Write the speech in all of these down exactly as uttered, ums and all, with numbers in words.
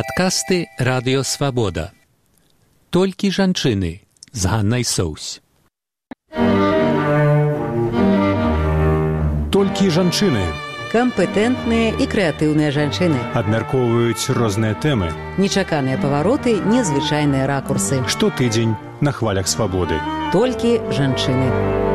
Падкасты Радыё Свабода. Толькі жанчыны з Ганнай Соўсь. Толькі жанчыны. Кампетэнтныя і крэатыўныя жанчыны. Абмяркоўваюць розныя тэмы. Нечаканыя павароты, незвычайныя ракурсы. Штотыдзень на хвалях свабоды. Толькі жанчыны.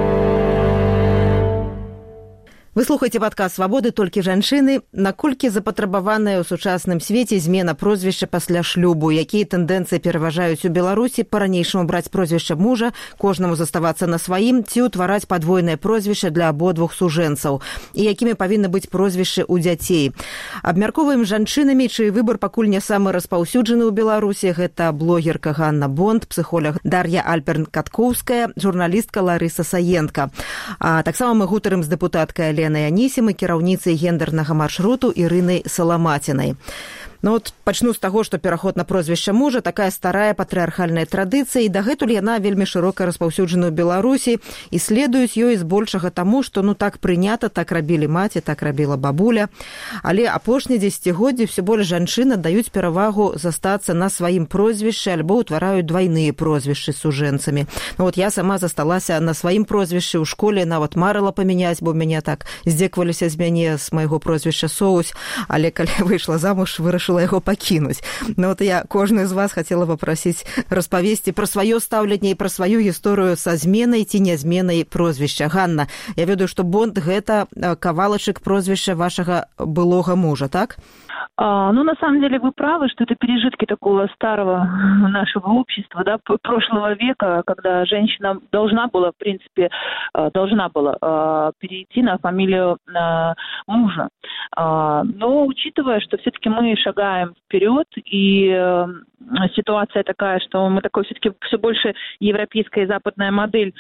Вы слухаеце падкаст «Свабоды. Толькі жанчыны». Наколькі запатрабаваная ў сучасным свеце змена прозвішча пасля шлюбу? Якія тэндэнцыі пераважаюць у Беларусі? Па-ранейшаму браць прозвішча мужа, кожнаму заставацца на сваім, ці ўтвараць падвойнае прозвішча для абодвух сужэнцаў? І якімі павінны быць прозвішчы ў дзяцей? Абмяркоўваем жанчынамі, чый выбар пакуль не самы распаўсюджаны ў Беларусі. Гэта блогерка Ганна Бонд, псіхолог Дар'я Альперн-Каткоўская, журналістка Ларыса Саенка. А таксама мы гутарым з дэпутаткай Ленай Анісімай, кіраўніцай гендернага маршруту Ірынай Саламацінай. Ну вот пачну з таго, што пераход на прозвішча мужа такая старая патрыархальная традыцыя, і дагэтуль яна вельмі шырока распаўсюджана ў Беларусі, і следуюць ёй збольшага таму, што ну так прынята, так рабілі маці, так рабіла бабуля. Але апошнія дзесяцігоддзі ўсё больш жанчын аддаюць перавагу застацца на сваім прозвішчы альбо ўтвараюць двайныя прозвішчы з сужэнцамі. Ну вот я сама засталася на сваім прозвішчы ў школе, нават марыла памяняць, бо мяне так здзекваліся з мяне з майго прозвішча Соўсь, але калі выйшла замуж, вырашыла яго пакінуць. Ну вот я кожную з вас хацела папрасіць распавесці пра сваё стаўленне і пра сваю гісторыю са зменай ці нязменай прозвішча. Ганна, я ведаю, што Бонд гэта кавалачык прозвішча вашага былога мужа, так? А, ну, на самом деле, вы правы, что это пережитки такого старого нашего общества, да, прошлого века, когда женщина должна была, в принципе, должна была перейти на фамилию мужа. Но, учитывая, что все-таки мы шагаем вперед, и ситуация такая, что мы такой все-таки все больше европейская и западная модель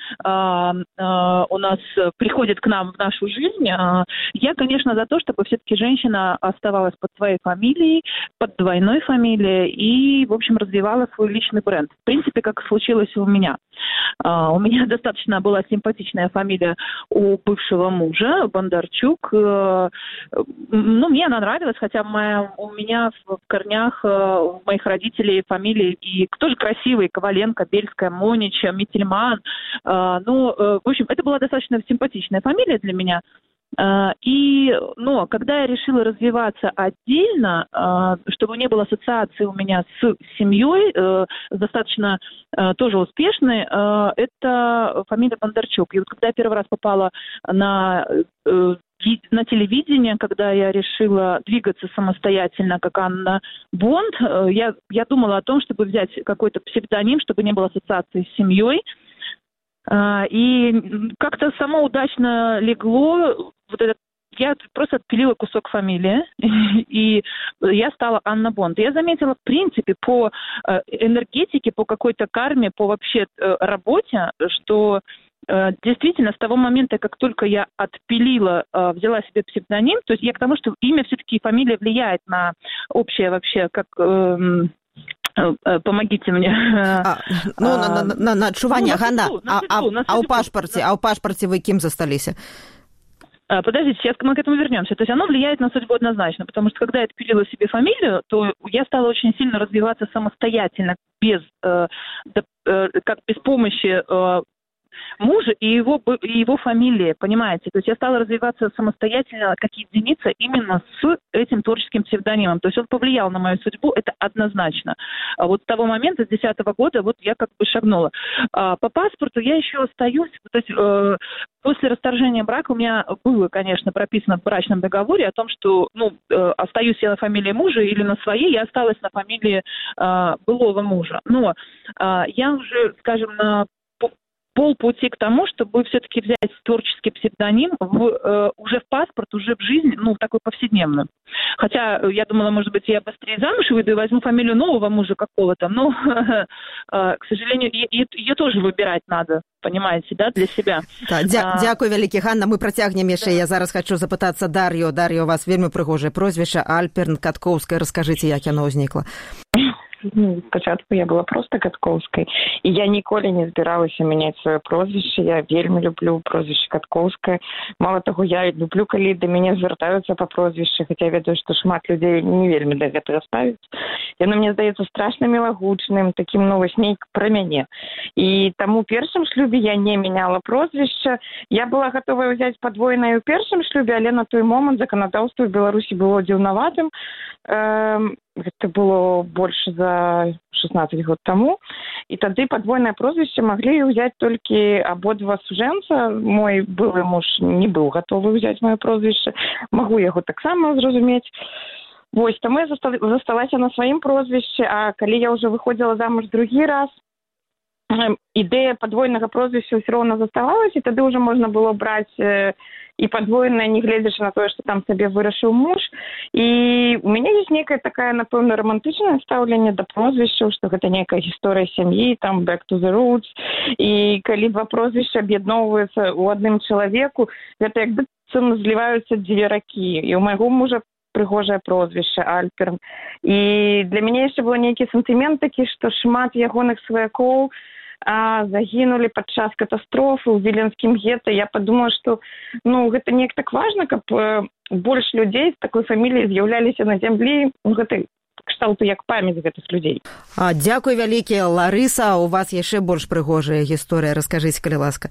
у нас приходит к нам в нашу жизнь, я, конечно, за то, чтобы все-таки женщина оставалась под своей фамилией, под двойной фамилией и, в общем, развивала свой личный бренд. В принципе, как случилось у меня. Uh, у меня достаточно была симпатичная фамилия у бывшего мужа, Бондарчук. Uh, ну, мне она нравилась, хотя моя, у меня в корнях uh, у моих родителей фамилии и тоже красивые: Коваленко, Бельская, Монич, Миттельман. Uh, ну, uh, в общем, это была достаточно симпатичная фамилия для меня. Uh, и, но когда я решила развиваться отдельно, uh, чтобы не было ассоциации у меня с семьей, uh, достаточно uh, тоже успешной, uh, это фамилия Бондарчук. И вот когда я первый раз попала на, uh, на телевидение, когда я решила двигаться самостоятельно, как Анна Бонд, uh, я, я думала о том, чтобы взять какой-то псевдоним, чтобы не было ассоциации с семьей. Uh, и как-то само удачно легло, вот это, я просто отпилила кусок фамилии, и я стала Анна Бонд. Я заметила, в принципе, по энергетике, по какой-то карме, по вообще работе, что действительно с того момента, как только я отпилила, взяла себе псевдоним, то есть я к тому, что имя все-таки, фамилия влияет на общее вообще, как... Помогите мне. А, ну, а, на, на, на, на адчуванне, ну, Ганна, а, а, а ў пашпарце, а ў пашпарце вы кім засталіся? Подождите, сейчас мы к этому вернемся. То есть оно влияет на судьбу однозначно, потому что когда я отпилила себе фамилию, то я стала очень сильно развиваться самостоятельно, без, э, э, как без помощи э, мужа и его, и его фамилии, понимаете? То есть я стала развиваться самостоятельно как единица именно с этим творческим псевдонимом. То есть он повлиял на мою судьбу, это однозначно. А вот с того момента, с десятого года, вот я как бы шагнула. А по паспорту я еще остаюсь, то есть э, после расторжения брака у меня было, конечно, прописано в брачном договоре о том, что, ну, э, остаюсь я на фамилии мужа или на своей, я осталась на фамилии э, былого мужа. Но э, я уже, скажем, на полпути к тому, чтобы все-таки взять творческий псевдоним в, э, уже в паспорт, уже в жизнь, ну, такой повседневную. Хотя я думала, может быть, я быстрее замуж выйду и возьму фамилию нового мужа какого-то, но, э, э, к сожалению, ее тоже выбирать надо, понимаете, да, для себя. Так, дя- а... Дякую вялікі, Ганна, мы працягнем яшчэ. Да. Я зараз хочу запытацца Дар'ю. Дар'я, у вас вельмі прыгожае прозвішча Альперн-Каткоўская. Раскажыце, як яно ўзнікла. ну, спачатку я была проста Каткоўскай, і я ніколі не збіралася мяняць сваё прозвішча. Я вельмі люблю прозвішча Каткоўская. Мала таго, я люблю, калі да мяне звяртаюцца па прозвішчы, хаця я ведаю, што шмат людзей не вельмі да гэтага ставіць. Яно мне здаецца страшна мілагучным, такім, ну, вось нейк пра мяне. І таму ў першым шлюбе я не мяняла прозвішча. Я была гатовая ўзяць падвойнае ў першым шлюбе, але на той момант заканадаўства ў Беларусі было дзіўнаватым. Эм, гэта было больш за шестнадцать год таму. І тады падвойнае прозвішча маглі ўзяць толькі абодва сужэнца. Мой былы муж не быў гатовы ўзяць маё прозвішча. Магу яго таксама зразумець. Вось, таму я засталася на сваім прозвішчы, а калі я ўжо выходзіла замуж другі раз, ідэя падвойнага прозвішча ўсё роўна заставалася, і тады ўжо можна было браць э, і падвойнае, не гледзячы на тое, што там сабе вырашыў муж. І у мяне ёсць нейкае такая, напэўна, романтычнае стаўленне да прозвішчаў, што гэта нейкая гісторыя сям'і, там back to the roots. І калі два прозвішча аб'ядноўваюцца ў адным чалавеку, гэта як быццам зліваюцца дзве ракі. І ў майго мужа прыгожае прозвішча Альперн. І для мяне яшчэ быў нейкі сентымент такі, што шмат ягоных сваякоў а, загінулі падчас катастрофы ў віленскім гета. Я падумала, што ну, гэта неяк так важна, каб э, больш людзей з такой фаміліяй з'яўляліся на зямлі. Ну, гэта кшталту як памяць гэтых людзей. А, дзякуй вялікі, Ларыса. У вас яшчэ больш прыгожая гісторыя. Раскажыце, калі ласка.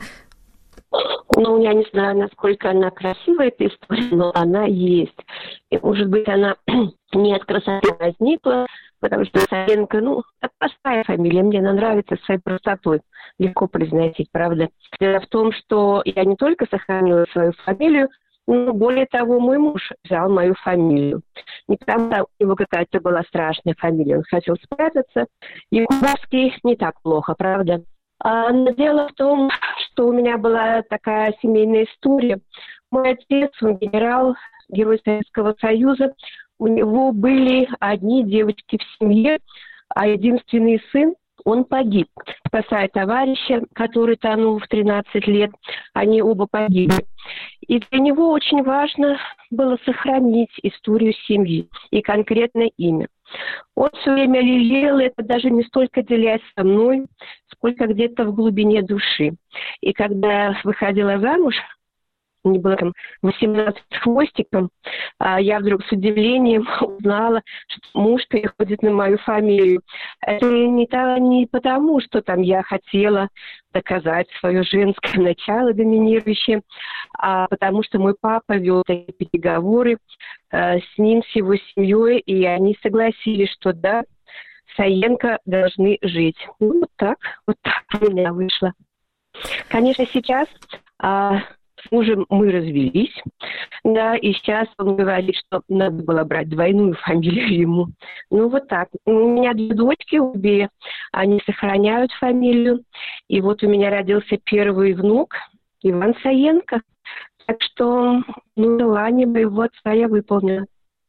Ну, я не знаю, насколько она красивая, эта история, но она есть. И, может быть, она не от красоты возникла, потому что Саенко, ну, это простая фамилия, мне она нравится своей простотой, легко произносить, правда. Дело в том, что я не только сохранила свою фамилию, но, более того, мой муж взял мою фамилию. Не потому что у него какая-то была страшная фамилия, он хотел спрятаться. Якубовский не так плохо, правда. А, но дело в том, что у меня была такая семейная история. Мой отец, он генерал, герой Советского Союза. У него были одни девочки в семье, а единственный сын, он погиб, спасая товарища, который тонул в тринадцать лет. Они оба погибли. И для него очень важно было сохранить историю семьи и конкретное имя. Он все время лелеял это, даже не столько делясь со мной, сколько где-то в глубине души. И когда я выходила замуж, мне было там восемнадцать с хвостиком, а я вдруг с удивлением узнала, что муж переходит на мою фамилию. Это не, то, не потому, что там я хотела доказать свое женское начало доминирующее, а потому что мой папа вел такие переговоры э, с ним, с его семьей, и они согласились, что да, Саенко должны жить. Ну, вот так, вот так у меня вышло. Конечно, сейчас... А, с мужем мы развелись, да, и сейчас он говорит, что надо было брать двойную фамилию ему. Ну, вот так. У меня две дочки, обе, они сохраняют фамилию. И вот у меня родился первый внук, Иван Саенко. Так что, ну, желание моего отца я выполнила.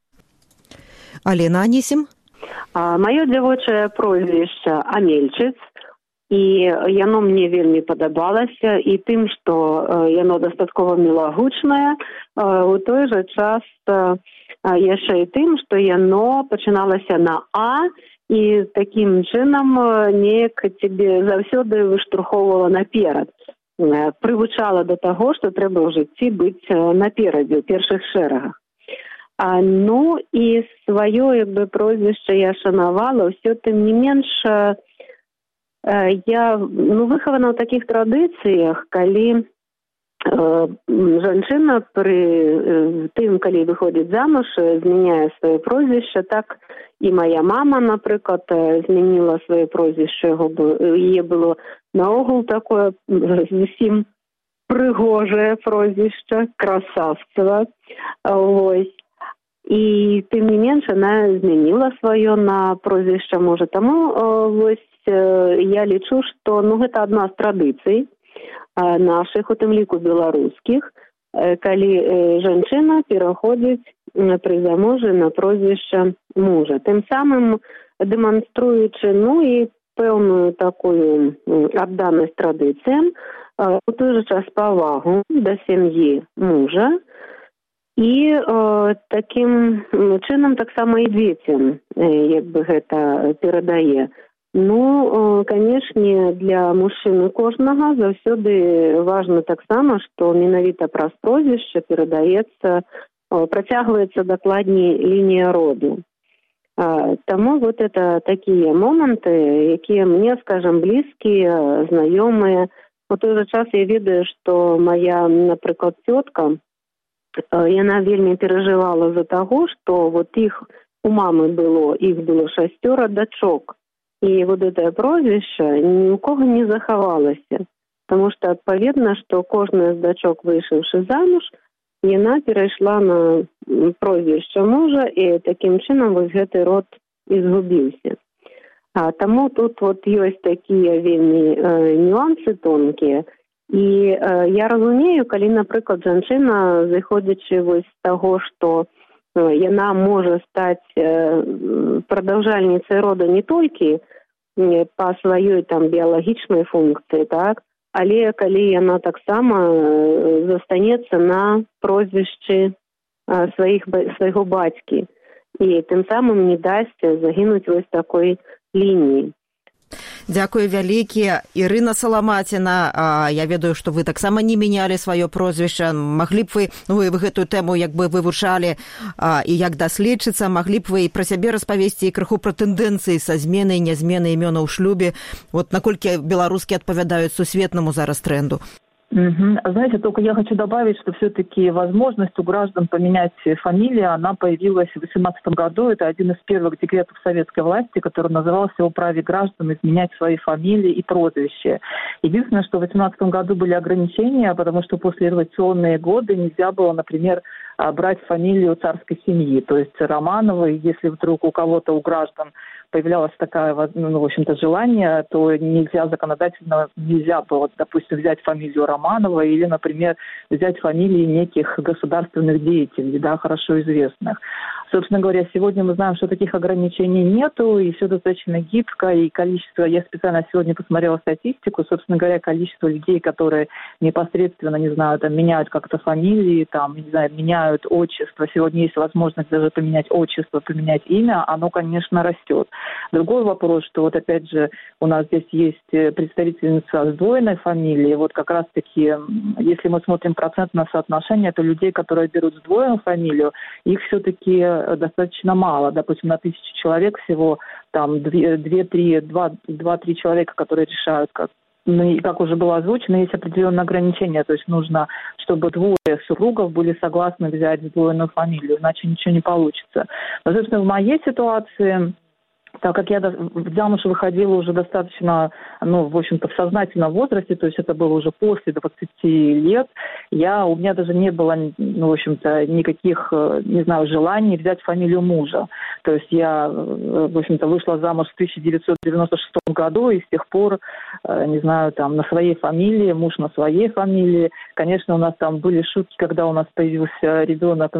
Алена Анісім. А, маё дзявочае прозвішча Амельчыц. І яно мне вельмі падабалася і тым, што яно дастаткова мілагучнае, у той жа час яшчэ і тым, што яно пачыналася на А і такім чынам неяк цябе заўсёды выштурхоўвала наперад. Прывучала да таго, што трэба ў жыцці быць наперадзе, у першых шэрагах. А, ну і сваё як бы прозвішча я шанавала, ўсё тым не менш... Я ну, выхавана ў такіх традыцыях, калі э, жанчына пры э, тым, калі выходзіць замуж, змяняе сваё прозвішча, так і моя мама, напрыклад, змяніла сваё прозвішча, яе было наогул такое зусім прыгожае прозвішча, красавцева. Вось. І тым не менш, она змяніла сваё на прозвішча мужа. Таму вось я лічу, што ну, гэта адна з традыцый нашых, у тым ліку беларускіх, калі жанчына пераходзіць пры замужжы на прозвішча мужа. Тым самым дэманструючы ну і пэўную такую адданасць традыцыям, у той жа час павагу да сям'і мужа І э, такім чынам таксама і дзецям як бы гэта перадае. Ну, канешне, для мужчыны кожнага заўсёды важна таксама, што менавіта праз прозвішча перадаецца, працягваецца дакладней лінія роду. Таму вот это такія моманты, якія мне, скажам, блізкія, знаёмыя. У той жа час я ведаю, што моя, напрыклад, цётка, яна вельмі перажывала за таго, што вот іх у мамы было, іх было шасцёра дачок. І вот это прозвішча ні ў кого не захавалася. Таму што адпаведна, што кожная з дачок, выйшаўшы замуж, яна перайшла на прозвішча мужа, і такім чынам вось гэты род і згубіўся. А таму тут вот ёсць такія вельмі э, нюансы тонкія. І э, я разумею, калі, напрыклад, жанчына, зыходзячы вось з таго, што э, яна можа стаць э, прадаўжальніцай рода не толькі э, па сваёй там біялагічнай функцыі, так, але калі яна таксама э, застанецца на прозвішчы э, сваіх, свайго бацькі і тым самым не дасць загінуць вось такой лініі. Дзякую вялікі. Ірына Саламаціна, я ведаю, што вы таксама не мянялі сваё прозвішча. Маглі б вы, вы гэтую тэму як бы вывучалі і як даследчыца, маглі б вы пра сябе распавесці і крыху пра тэндэнцыі са зменай, нязменай імёнаў у шлюбе, вот наколькі беларускі адпавядаюць сусветнаму зараз тренду? Угу. Знаете, только я хочу добавить, что все-таки возможность у граждан поменять фамилию, она появилась в две тысячи восемнадцатом году. Это один из первых декретов советской власти, который назывался «О праве граждан изменять свои фамилии и прозвища». Единственное, что в две тысячи восемнадцатом году были ограничения, потому что после революционные годы нельзя было, например, брать фамилию царской семьи, то есть Романовой. Если вдруг у кого-то, у граждан появлялось такое, ну, в общем-то, желание, то нельзя законодательно, нельзя было, допустим, взять фамилию Романова или, например, взять фамилии неких государственных деятелей, да, хорошо известных. Собственно говоря, сегодня мы знаем, что таких ограничений нету, и все достаточно гибко, и количество, я специально сегодня посмотрела статистику, собственно говоря, количество людей, которые непосредственно, не знаю, там, меняют как-то фамилии, там, не знаю, меняют отчество, сегодня есть возможность даже поменять отчество, поменять имя, оно, конечно, растет. Другой вопрос, что вот опять же у нас здесь есть представительница сдвоенной фамилии, вот как раз-таки, если мы смотрим процентное соотношение, то людей, которые берут сдвоенную фамилию, их все-таки достаточно мало. Допустим, на тысячу человек всего там два-три человека, которые решают, как, ну, и как уже было озвучено, есть определенные ограничения. То есть нужно, чтобы двое супругов были согласны взять сдвоенную фамилию, иначе ничего не получится. Но, собственно, в моей ситуации, так как я замуж выходила уже достаточно, ну, в общем-то, в сознательном возрасте, то есть это было уже после двадцати лет, я, у меня даже не было, ну, в общем-то, никаких, не знаю, желаний взять фамилию мужа. То есть я, в общем-то, вышла замуж в тысяча девятьсот девяносто шестом году, и с тех пор, не знаю, там, на своей фамилии, муж на своей фамилии. Конечно, у нас там были шутки, когда у нас появился ребенок,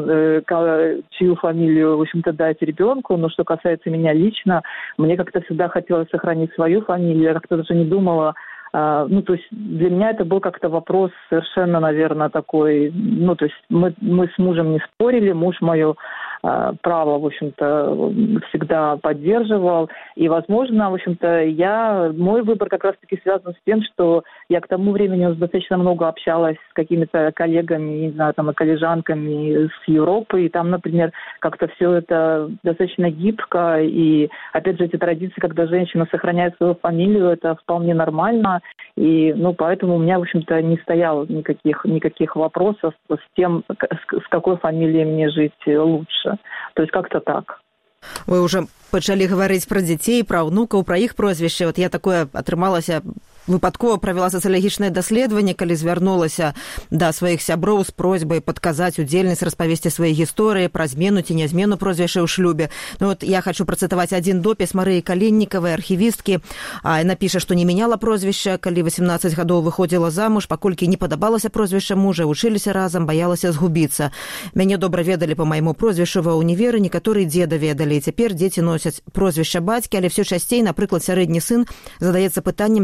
чью фамилию, в общем-то, дать ребенку, но что касается меня лично, мне как-то всегда хотелось сохранить свою фамилию, я как-то даже не думала, э, ну, то есть для меня это был как-то вопрос совершенно, наверное, такой, ну, то есть мы, мы с мужем не спорили, муж мое э, право, в общем-то, всегда поддерживал, и, возможно, в общем-то, я, мой выбор как раз-таки связан с тем, что я к тому времени уже достаточно много общалась с какими-то коллегами, не знаю, там, и коллежанками с Европы, и там, например, как-то все это достаточно гибко, и, опять же, эти традиции, когда женщина сохраняет свою фамилию, это вполне нормально, и, ну, поэтому у меня, в общем-то, не стояло никаких, никаких вопросов с тем, с какой фамилией мне жить лучше. То есть как-то так. Вы уже пачалі гаварыць пра дзяцей, пра ўнукаў, пра іх прозвішчы. Вот я такое атрымалася, выпадкова правяла сацыялагічнае даследаванне, калі звярнулася да сваіх сяброў з просьбай падказаць удзельніц распавесці свае гісторыі пра змену ці нязмену прозвішча ў шлюбе. Ну вот я хочу працытаваць адзін допіс Марыі Каліннікавай, архівісткі. Яна піша, што не мяняла прозвішча, калі васемнаццаць гадоў выходзіла замуж, паколькі не падабалася прозвішча мужа, вучыліся разам, баялася згубіцца. Мяне добра ведалі па майму прозвішчу ва ўніверы, некаторыя дзеда ведалі, і цяпер дзеці носяць прозвішча бацькі, але ўсё часцей, напрыклад, сярэдні сын задаецца пытаннем змены прозвішча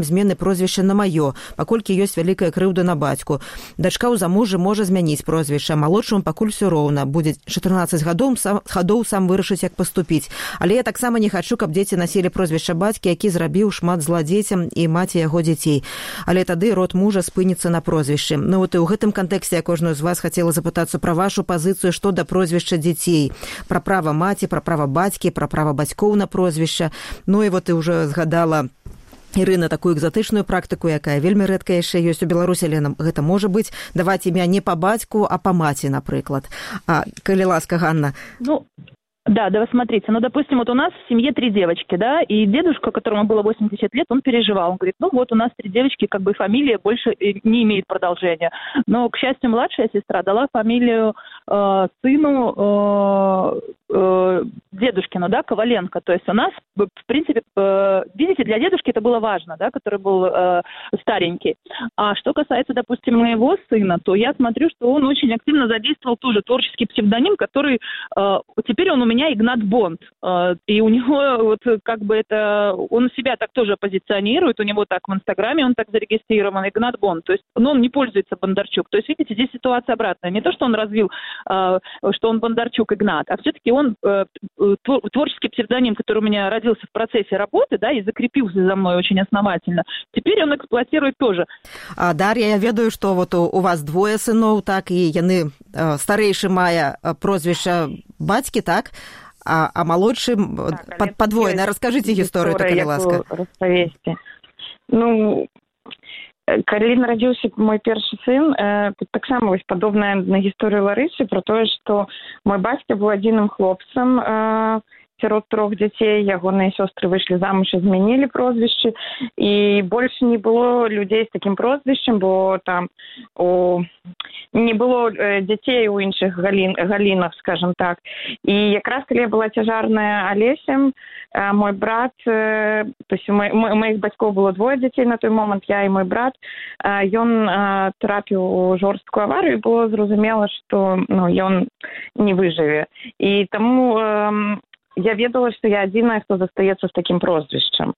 прозвішча на маё, паколькі ёсць вялікая крыўда на бацьку. Дачка ў замужжы можа змяніць прозвішча, малодшаму пакуль усё роўна. Будзе чатырнаццаць гадоў, сам, гадоў сам вырашыць, як паступіць. Але я таксама не хачу, каб дзеці насілі прозвішча бацькі, які зрабіў шмат зла дзецям і маці яго дзяцей. Але тады род мужа спыніцца на прозвішчы. Ну вот і ў гэтым кантэксце я кожную з вас хацела запытацца пра вашу пазіцыю, што да прозвішча дзяцей. Пра права маці, пра права бацькі, пра права бацькоў на прозвішча. Ну і вот ты ўжо згадала, Ірына, такую экзатычную практыку, якая вельмі рэдка яшчэ ёсць у Беларусі, але гэта можа быць даваць імя не па бацьку, а па маці, напрыклад. А, калі ласка, Ганна. Ну, да, да, вы смотрите, ну, допустим, вот у нас в семье три девочки, да, и дедушка, которому было восемьдесят лет, он переживал, он говорит, ну, вот у нас три девочки, как бы фамилия больше не имеет продолжения. Но, к счастью, младшая сестра дала фамилию э, сыну э, э, дедушкину, да, Коваленко. То есть у нас, в принципе, э, видите, для дедушки это было важно, да, который был э, старенький. А что касается, допустим, моего сына, то я смотрю, что он очень активно задействовал тоже творческий псевдоним, который э, теперь он у меня Игнат Бонд. Э, и у него вот как бы это, он себя так тоже позиционирует, у него так в Инстаграме он так зарегистрирован, Игнат Бонд. То есть, но он не пользуется Бондарчук. То есть, видите, здесь ситуация обратная. Не то, что он развил, э, что он Бондарчук Игнат, а все-таки он э, творческий псевдоним, который у меня родился в процессе работы, да, и закрепился за мной очень основательно, теперь он эксплуатирует тоже. А, Дар'я, я ведаю, что вот у, у вас двое сыноў, так, і яны э, старэйшы мае прозвішча бацькі, так, а, а малодшы так, пад, падвоены. Раскажыце гісторыю, так, калі ласка. Распавесці. Ну, калі нарадзіўся мой першы сын, э, таксама вось падобная на гісторыю Ларысы про тое, што мой бацька быў адзіным хлопцам, э, сярод трох дзяцей, ягоныя сёстры выйшлі замуж і змянілі прозвішчы, і больш не было людзей з такім прозвішчам, бо там у... не было э, дзяцей у іншых галін, галінах, скажем так. І якраз калі я была цяжарная Алесем, э, мой брат, э, то есть у маіх бацькоў было двое дзяцей на той момант, я і мой брат, э, ён э, трапіў у жорсткую аварыю, і было зразумела, што ну, ён не выжыве. І таму э, я ведала, што я адзіная, хто застаецца з такім прозвішчам.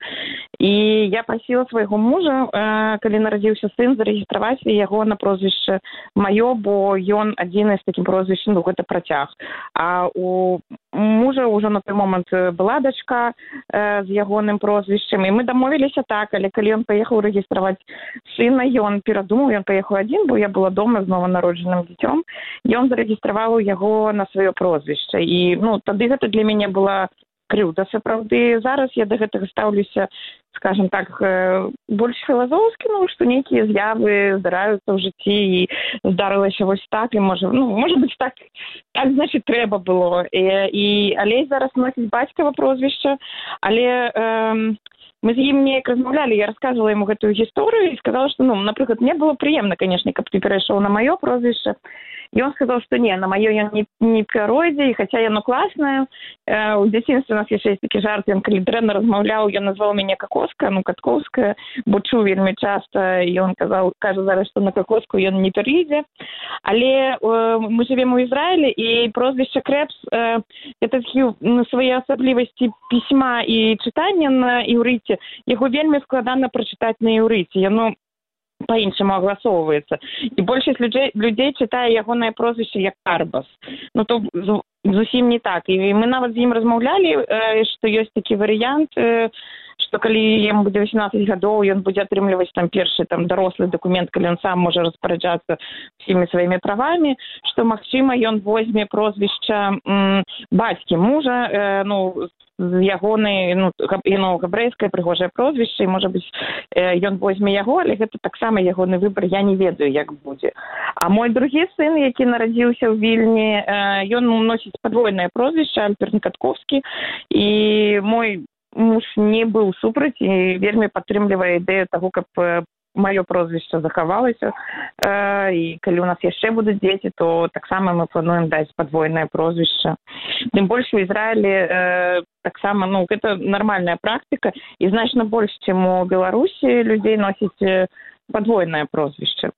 І я прасіла свайго мужа, э, калі нарадзіўся сын, зарэгістраваць яго на прозвішча маё, бо ён адзіны з такім прозвішчам, ну, гэта працяг. А у мужа ўжо на той момант была дачка э, з ягоным прозвішчам, і мы дамовіліся так, але калі ён паехаў рэгістраваць сына, ён перадумаў, ён паехаў адзін, бо я была дома з нованароджаным дзіцём, ён зарэгістраваў яго на сваё прозвішча. І ну, тады гэта для мяне была крыўда, сапраўды. Зараз я да гэтага стаўлюся, скажем так, больш філазофскі, ну, што нейкія з'явы здараюцца ў жыцці, і здарылася вось так, і можа, ну, можа быць так, так, значит, трэба было. І, і Алесь зараз носіць бацькава прозвішча, але э, мы з ім неяк размаўлялі, я расказвала яму гэтую гісторыю і сказала, што, ну, напрыклад, мне было прыемна, канешне, каб ты перайшоў на маё прозвішча. І он сказал, что не, на маё ён не, не перайдзе, і хаця яно класнае. Э, у дзяцінстве у нас яшчэ ёсць такі жарт, ён калі дрэнна размаўляў, ён назваў мяне Какоска, ну, Каткоўская, бо чуў вельмі часта, і ён казаў, кажа зараз, што на Какоску ён не перайдзе. Але э, мы жывем у Ізраілі, і прозвішча Крэпс э, это такі ну, свае асаблівасці пісьма і чытання на іўрыце. Яго вельмі складана прачытаць на іўрыце. Яно по-іншаму агласоўваецца. І большасць людзей, людзей чытае ягонае прозвішча як Карбас. Ну, то зусім не так. І мы нават з ім размаўлялі, што ёсць такі варыянт, што калі яму будзе васемнаццаць гадоў, ён будзе атрымліваць там першы там дарослы дакумент, калі ён сам можа распараджацца ўсімі сваімі правамі, што, магчыма, ён возьме прозвішча м, бацькі мужа, э, ну, з ягонай, ну, яно габрэйскае прыгожае прозвішча, і, можа быць, ён возьме яго, але гэта таксама ягоны выбар, я не ведаю, як будзе. А мой другі сын, які нарадзіўся ў Вільні, ён носіць падвойнае прозвішча, Альберт Каткоўскі, і мой муж не быў супраць і вельмі падтрымлівае ідэю таго, каб маё прозвішча захавалася. Э, і калі у нас яшчэ будуць дзеці, то таксама мы плануем даць падвойнае прозвішча. Тым больш у Ізраілі э, таксама, ну, гэта нармальная практыка, і значна больш, чым у Беларусі людзей носіць падвойнае прозвішча.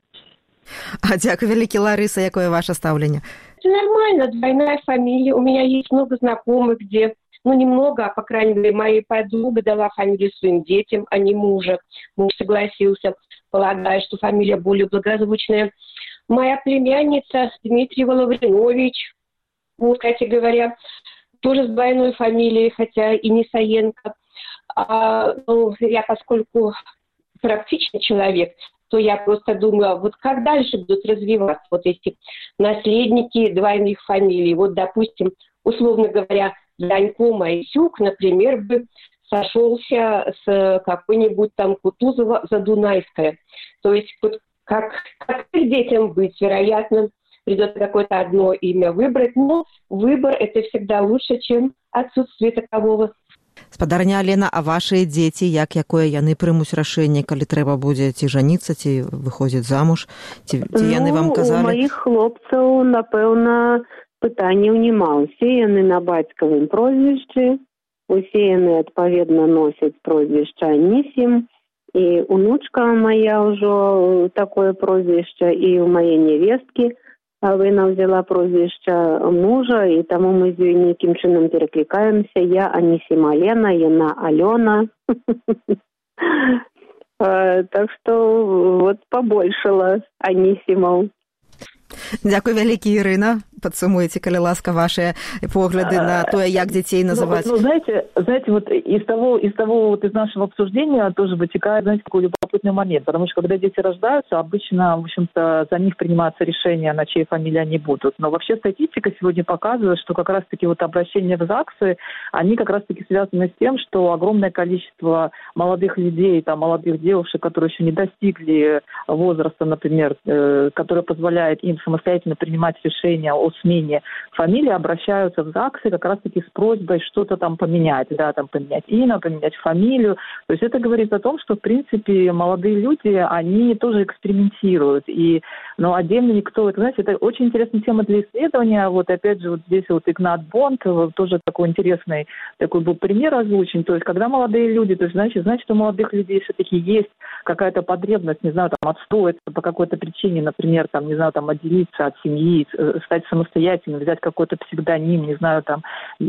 А дзякуй вялікі, Ларыса, якое ваше стаўленне? Это нормально, двойная фамилия. У меня есть много знакомых, где ну, немного, по крайней мере, моя подруга дала фамилию своим детям, а не мужа. Муж согласился, полагая, что фамилия более благозвучная. Моя племянница Дмитрий Лавринович, вот, кстати говоря, тоже с двойной фамилией, хотя и не Саенко. А, ну, я, поскольку практичный человек, то я просто думаю, вот как дальше будут развиваться вот эти наследники двойных фамилий. Вот, допустим, условно говоря, Данько Майсюк, например, бы сошелся с какой-нибудь там Кутузова-Задунайская. То есть вот как, как детям быть, вероятно, придется какое-то одно имя выбрать, но выбор – это всегда лучше, чем отсутствие такового. Спадарня Алена, а ваши дети, як якое яны прымуць рашэнне, калі трэба будзе ці жаніцца, ці выходзіць замуж, ці, ці яны вам казалі? Ну, у маіх хлопцаў, напэўна, пытанняў няма. Усе яны на бацькавым прозвішчы, усе яны адпаведна носяць прозвішча Анісім, і унучка моя ўжо такое прозвішча, і у мае невесткі Вына взяла прозвішча мужа, і таму мы з ёй нейкім чынам пераклікаемся. Я Анісім Алена, яна Алёна. Так што вот побольшала Анісімаў. Дзякуй вялікі, Ірына. Подсумуйте, коли ласка, ваши погляды на то, як детей называть. Ну, ну знаете, знаете, вот из того, из того, вот из нашего обсуждения тоже вытекает, знаете, такой любопытный момент, потому что когда дети рождаются, обычно, в общем-то, за них принимается решение, на чьей фамилии они будут. Но вообще статистика сегодня показывает, что как раз-таки вот обращения в ЗАГСы, они как раз-таки связаны с тем, что огромное количество молодых людей, там, молодых девушек, которые еще не достигли возраста, например, э, который позволяет им самостоятельно принимать решения о смене фамилии, обращаются в ЗАГСы как раз-таки с просьбой что-то там поменять, да, там поменять имя, поменять фамилию. То есть это говорит о том, что, в принципе, молодые люди, они тоже экспериментируют. И, ну, отдельно никто, это, знаете, это очень интересная тема для исследования. Вот опять же, вот здесь вот Игнат Бонд, тоже такой интересный, такой был пример озвучен. То есть когда молодые люди, то есть, значит, значит, у молодых людей все-таки есть какая-то потребность, не знаю, там, отстроиться по какой-то причине, например, там, не знаю, там, отделиться от семьи, стать самостоятельно, взять какой-то псевдоним, не знаю, там,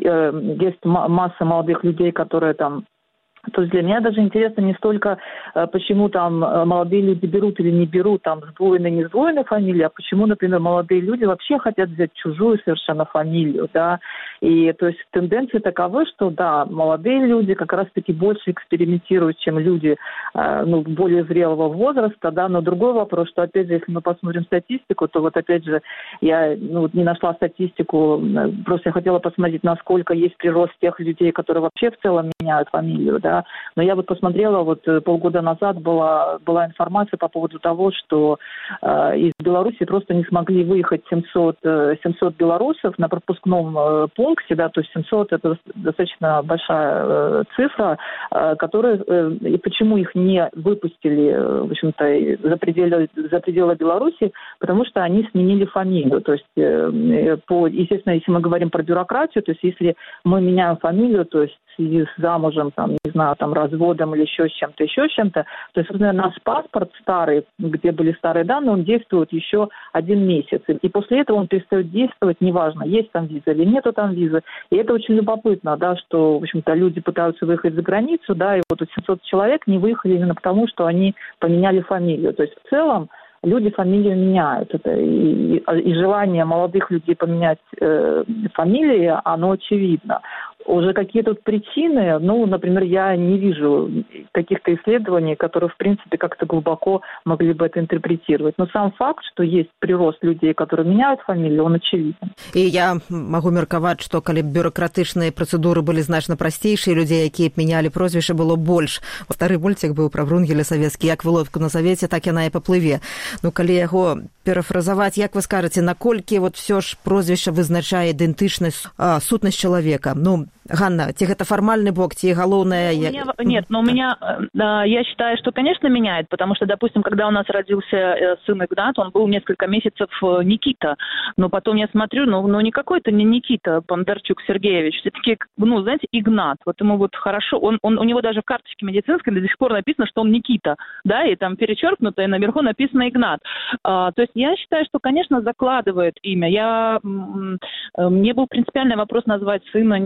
э, есть масса молодых людей, которые там. То есть для меня даже интересно не столько, почему там молодые люди берут или не берут там сдвоенные, не сдвоенные фамилии, а почему, например, молодые люди вообще хотят взять чужую совершенно фамилию, да. И то есть тенденции таковы, что, да, молодые люди как раз-таки больше экспериментируют, чем люди, ну, более зрелого возраста, да. Но другой вопрос, что, опять же, если мы посмотрим статистику, то вот, опять же, я, ну, не нашла статистику, просто я хотела посмотреть, насколько есть прирост тех людей, которые вообще в целом меняют фамилию, да. Но я вот посмотрела, вот полгода назад была, была информация по поводу того, что э, из Беларуси просто не смогли выехать семьсот, семьсот белорусов на пропускном э, пункте, да, то есть семьсот это достаточно большая э, цифра, э, которая, э, и почему их не выпустили, э, в общем-то, за пределы, за пределы Беларуси, потому что они сменили фамилию, то есть, э, по, естественно, если мы говорим про бюрократию, то есть если мы меняем фамилию, то есть с замужем, там, не знаю, там, разводом или еще с чем-то, еще с чем-то. То есть, например, наш паспорт старый, где были старые данные, он действует еще один месяц. И после этого он перестает действовать, неважно, есть там виза или нету там визы. И это очень любопытно, да, что, в общем-то, люди пытаются выехать за границу, да, и вот семьсот человек не выехали именно потому, что они поменяли фамилию. То есть, в целом, люди фамилию меняют. Это и, и, и желание молодых людей поменять э, фамилии, оно очевидно. Уже какие тут причины, ну, например, я не вижу каких-то исследований, которые, в принципе, как-то глубоко могли бы это интерпретировать. Но сам факт, что есть прирост людей, которые меняют фамилию, он очевиден. И я могу мерковать, что коли бюрократичные процедуры были значно простейшие, людей, якія меняли прозвище, было больше. Старый мультик был про Врунгеля советский, як выловку на завете, так яна и поплыве. Ну, коли яго парафразаваць, як вы скажете, наколькі вот все ж прозвище вызначае ідэнтычнасць, а, сутнасць человека? Ну, Ганна, ці гэта фармальны бок, ці галоўнае... Меня, нет, но у меня, да, я считаю, что, конечно, меняет, потому что, допустим, когда у нас родился сын Игнат, он был несколько месяцев Никита, но потом я смотрю, ну, ну не какой-то не Никита Бондарчук Сергеевич, все-таки, ну, знаете, Игнат, вот ему вот хорошо, он, он, у него даже в карточке медицинской до сих пор написано, что он Никита, да, и там перечеркнуто, и наверху написано Игнат. А, то есть я считаю, что, конечно, закладывает имя. Я, мне был принципиальный вопрос назвать сына не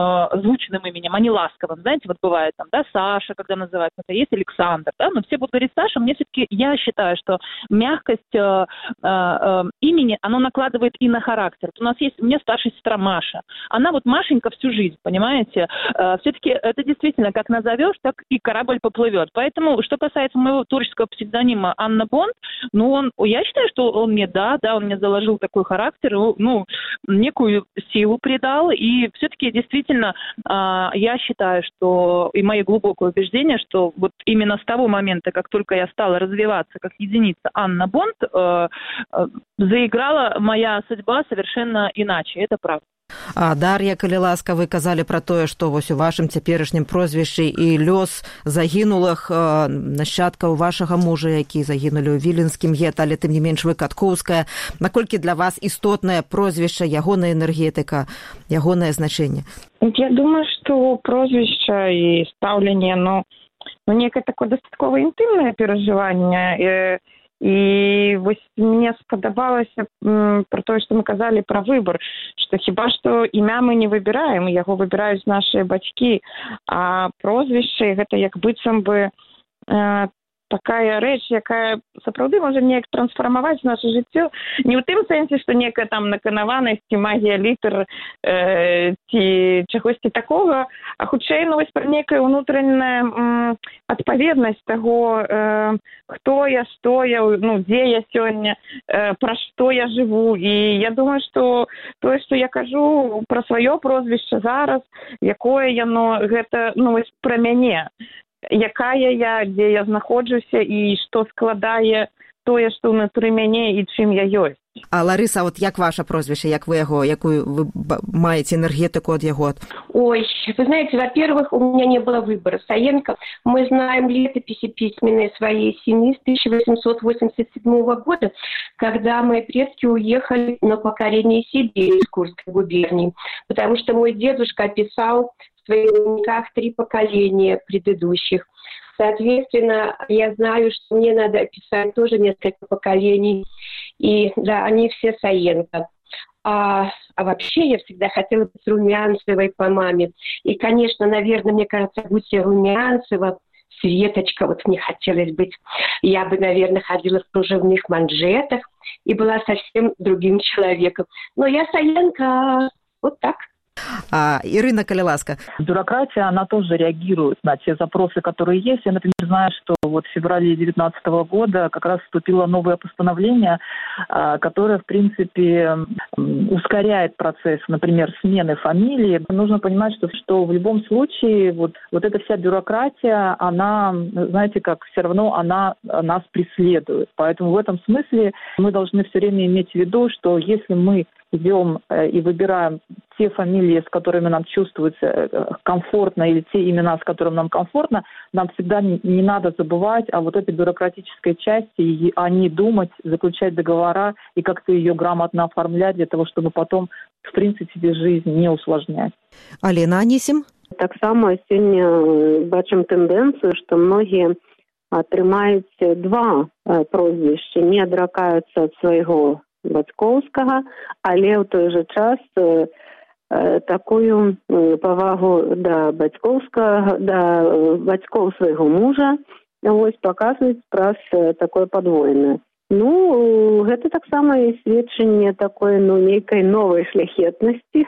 звучным именем, а не ласковым. Знаете, вот бывает там, да, Саша, когда называют, это есть Александр, да, но все будут говорить Саша. Мне все-таки, я считаю, что мягкость э, э, имени, оно накладывает и на характер. Вот у нас есть, у меня старшая сестра Маша. Она вот Машенька всю жизнь, понимаете? Э, все-таки это действительно, как назовешь, так и корабль поплывет. Поэтому, что касается моего творческого псевдонима Анна Бонд, ну, он, я считаю, что он мне, да, да, он мне заложил такой характер, ну, некую силу придал, и все-таки действительно э, я считаю, что, и мое глубокое убеждение, что вот именно с того момента, как только я стала развиваться как единица Анна Бонд, э, э, заиграла моя судьба совершенно иначе, это правда. А Дар'я, калі ласка, вы казалі пра тое, што вось у вашым цяперашнім прозвішчы і лёс загінулых э, нашчадкаў вашага мужа, які загінулі ў віленскім гета, але тым не менш вы Каткоўская. Наколькі для вас істотнае прозвішча, ягоная энергетыка, ягонае значэнне? Я думаю, што прозвішча і стаўленне, ну, ну некае такое дастаткова інтымнае перажыванне. Э, І вось мне спадабалася м, пра тое, што мы казалі пра выбар, што хіба што імя мы не выбіраем, яго выбіраюць нашыя бацькі, а прозвішча гэта як быццам бы э, такая рэч, якая сапраўды можа неяк трансфармаваць наша жыццё. Не ў тым сэнсе, што некая там наканаванасць ці магія літар э, ці чагосьці такога, а хутчэй, ну, вось пра некая ўнутраная м, адпаведнасць таго, э, хто я, што я, ну, дзе я сёння, э, пра што я жыву. І я думаю, што тое, што я кажу пра сваё прозвішча зараз, якое яно, гэта, ну, вось пра мяне. Якая я, дзе я знаходжуся і што складае тое, што ўнутры мяне і чым я ёсць. А Ларыса, вот як ваше прозвище, як вы его, якую вы маете энергетику от его? Ой, вы знаете, во-первых, у меня не было выбора. Саенко, мы знаем летописи письменные своей семьи с тысяча восемьсот восемьдесят седьмого года, когда мои предки уехали на покорение Сибири из Курской губернии, потому что мой дедушка описал в своих дневниках три поколения предыдущих. Соответственно, я знаю, что мне надо описать тоже несколько поколений. И да, они все Саенко. А, а вообще я всегда хотела быть Румянцевой по маме. И, конечно, наверное, мне кажется, будь я Румянцева, Светочка, вот мне хотелось быть. Я бы, наверное, ходила в кружевных манжетах и была совсем другим человеком. Но я Саенко. Вот так. А, Ирина, коли ласка. Бюрократия, она тоже реагирует на те запросы, которые есть. Я, например, знаю, что вот в феврале две тысячи девятнадцатого года как раз вступило новое постановление, которое, в принципе, ускоряет процесс, например, смены фамилии. Нужно понимать, что, что в любом случае вот, вот эта вся бюрократия, она, знаете, как все равно она нас преследует. Поэтому в этом смысле мы должны все время иметь в виду, что если мы идем и выбираем те фамилии, с которыми нам чувствуется комфортно, или те имена, с которыми нам комфортно, нам всегда не надо забывать о вот этой бюрократической части, и о ней думать, заключать договора и как-то ее грамотно оформлять для того, чтобы потом, в принципе, жизнь не усложнять. Алена Анісім? Таксама сёння бачым тэндэнцыю, што многія атрымаюць два прозвішча, не адракаюцца ад свайго бацькоўскага, але ў той жа час э, э, такую э, павагу да бацькоўскага, да э, бацькоў свайго мужа вось паказваюць праз э, такое падвойнае. Ну, гэта таксама і сведчанне такой, ну, нейкай новай шляхетнасці.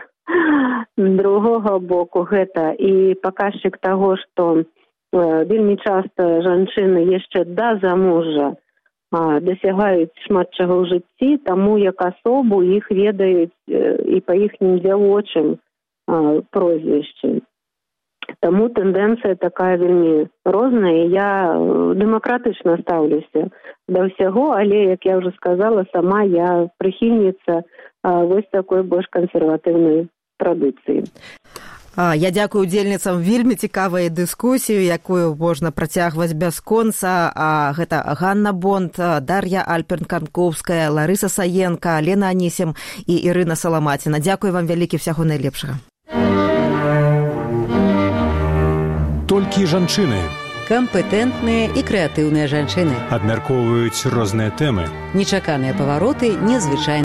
З другога боку гэта і паказчык таго, што э, вельмі часта жанчыны яшчэ да замужжа дасягаюць шмат чаго ў жыцці, таму як асобу іх ведаюць і па іхнім дзявочым прозвішчы. Таму тэндэнцыя такая вельмі розная. Я дэмакратычна стаўлюся да ўсяго, але, як я ўжо сказала, сама я прыхільніца вось такой больш кансерватыўнай традыцыі. Я дзякую удзельніцам вельмі цікавай дыскусію, якую можна працягваць бясконца. Гэта Ганна Бонд, Дар'я Альпер-Канковская, Ларыса Саенко, Алена Анісім і Ірына Саламаціна. Дзякую вам вялікі, всяго найлепшага. Толькі жанчыны. Кампетэнтныя і крэатыўныя жанчыны. Абмяркоўваюць розныя тэмы. Нечаканыя павароты, незвычайныя